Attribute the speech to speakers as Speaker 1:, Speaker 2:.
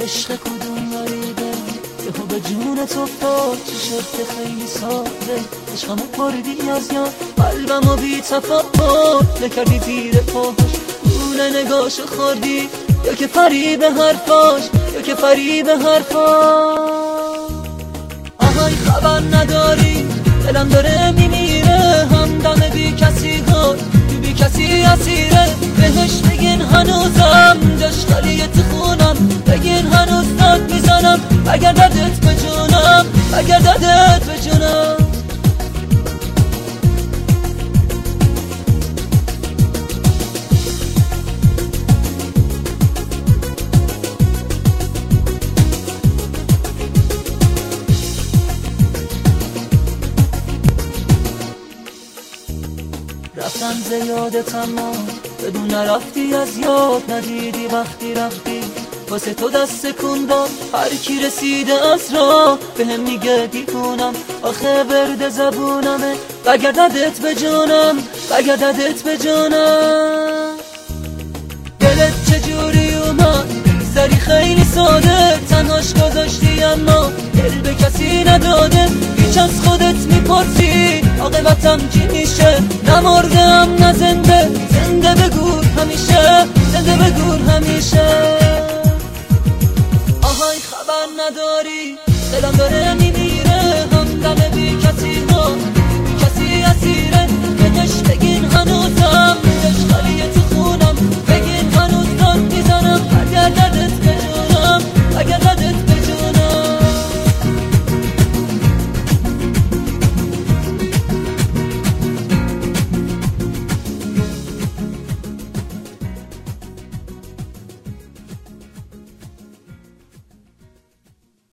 Speaker 1: عشق کدوم غریبه یهو به جون تو افتاد چی شد که خیلی ساده عشقمو پردی از یاد قلبمو بی تفاوت نکردی زیر پاش گونه نگاش خوردی یا که فریب حرفاش یا که فریب حرفاش آهای خبر نداری دلم داره میمیره همدم بی کسی ها بی کسی اسیره بهش بگین هنوزم جاش خالیه تو خونم بگین هنوز داد میزنم اگر دردت به جونم اگر دردت به جونم رفتم زیادت اما بدون نرفتی از یاد ندیدی وقتی رفتی واسه تو دست کندم هر کی رسیده از راه بهم میگه دیوونم آخه برد زبونمه بگرددت به جانم بگرددت به جانم دلت چجوری اومد سری خیلی ساده تنهاش گذاشتی اما دل به کسی نداده هیچ از خودت میپرسی عاقبتم چی میشه نمردم نه زنده زنده بگو همیشه زنده بگو همیشه آهای خبر نداری دلم داره میمیره همدم بی کسی ها بی کسی اسیره بهش بگین هنوز